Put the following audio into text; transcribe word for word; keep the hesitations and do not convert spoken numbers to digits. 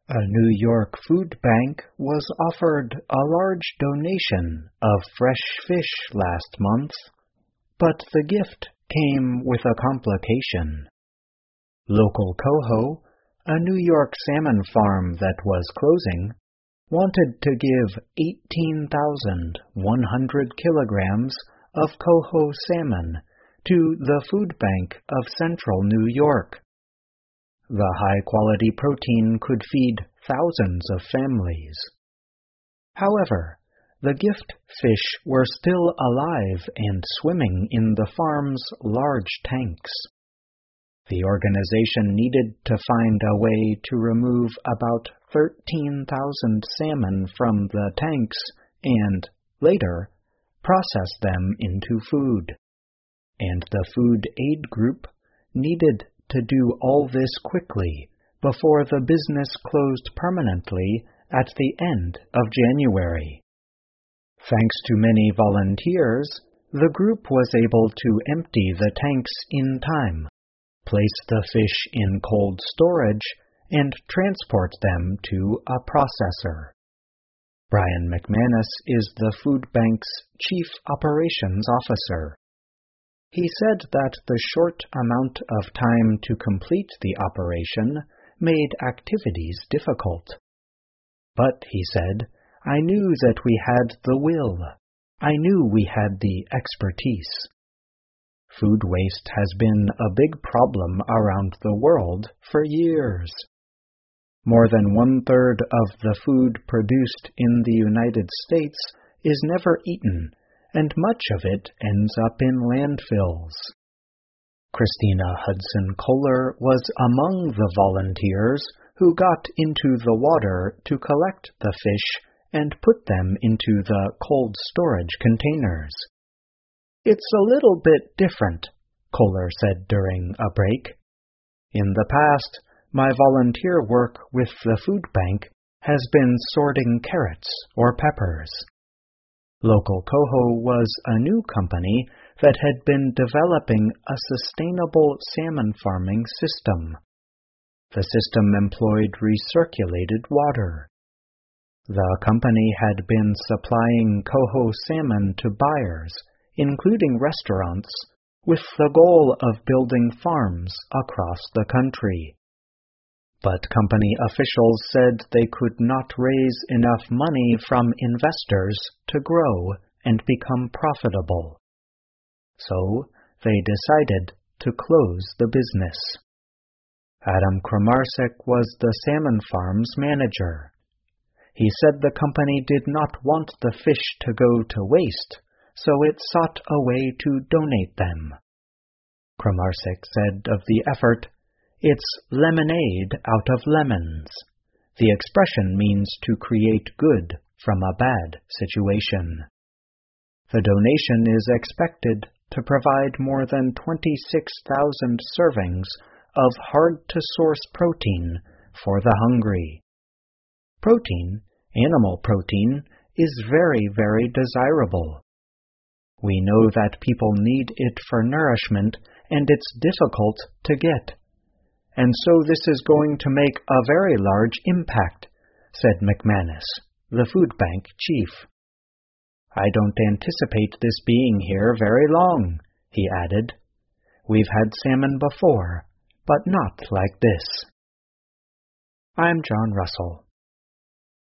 A New York food bank was offered a large donation of fresh fish last month, but the gift came with a complication. Local Coho, a New York salmon farm that was closing, wanted to give eighteen thousand one hundred kilograms of Coho salmon to the food bank of Central New York. The high-quality protein could feed thousands of families. However, the gift fish were still alive and swimming in the farm's large tanks. The organization needed to find a way to remove about thirteen thousand salmon from the tanks and, later, process them into food. And the Food Aid Group needed to do all this quickly before the business closed permanently at the end of January. Thanks to many volunteers, the group was able to empty the tanks in time, place the fish in cold storage, and transport them to a processor. Brian McManus is the food bank's chief operations officer. He said that the short amount of time to complete the operation made activities difficult. But, he said, I knew that we had the will. I knew we had the expertise. Food waste has been a big problem around the world for years. More than one-third of the food produced in the United States is never eaten, and much of it ends up in landfills. Christina Hudson Kohler was among the volunteers who got into the water to collect the fish and put them into the cold storage containers. It's a little bit different, Kohler said during a break. In the past, my volunteer work with the food bank has been sorting carrots or peppers. Local Coho was a new company that had been developing a sustainable salmon farming system. The system employed recirculated water. The company had been supplying Coho salmon to buyers, including restaurants, with the goal of building farms across the country. But company officials said they could not raise enough money from investors to grow and become profitable. So they decided to close the business. Adam Kramarczyk was the salmon farm's manager. He said the company did not want the fish to go to waste, so it sought a way to donate them. Kramarczyk said of the effort, "It's lemonade out of lemons." The expression means to create good from a bad situation. The donation is expected to provide more than twenty-six thousand servings of hard-to-source protein for the hungry. Protein, animal protein, is very, very desirable. We know that people need it for nourishment, and it's difficult to get. And so this is going to make a very large impact, said McManus, the food bank chief. I don't anticipate this being here very long, he added. We've had salmon before, but not like this. I'm John Russell.